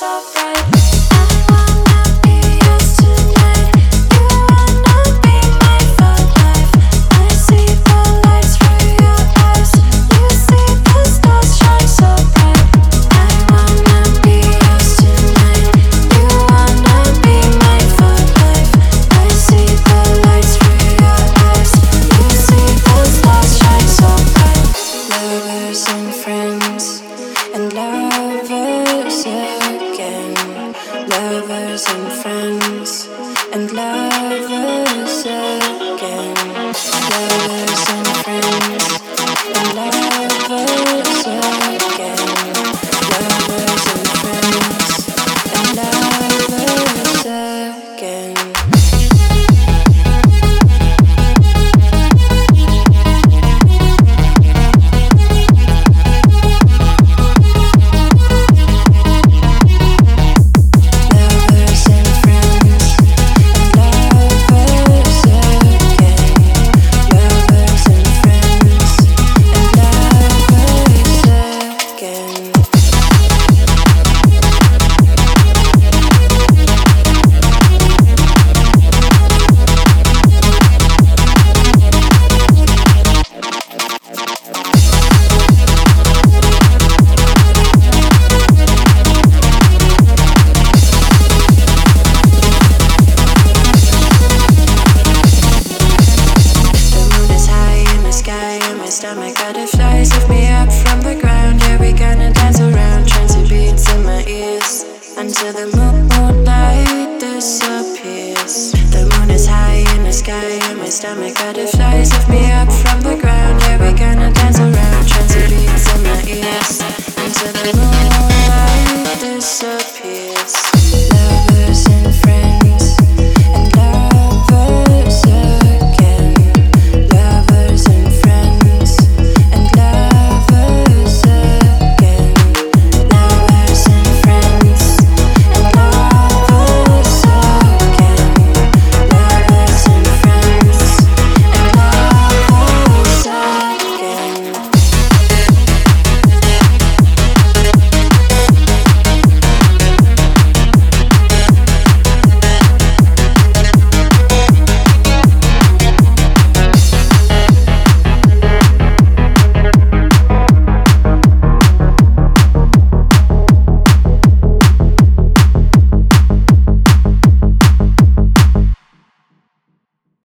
so bright. I wanna be yours tonight. You wanna be mine for life. I see the lights through your eyes. You see the stars shine so bright. I wanna be yours tonight. You wanna be mine for life. I see the lights through your eyes. You see the stars shine so bright. Lovers and friends and lovers again. Lovers and friends and lovers again. Lovers and friends and lovers again. Lovers and friends and lovers again. Lovers and friends and lovers again. Lovers and friends and lovers again. The moon is high in the sky and my stomach butterflies lift me up from the ground. Yeah, we gonna dance around, trancy beats in my ears until the moonlight disappears. The moon is high in the sky and my stomach butterflies lift me up from the ground. Yeah, we gonna dance around, trancy beats in my ears until the moonlight disappears.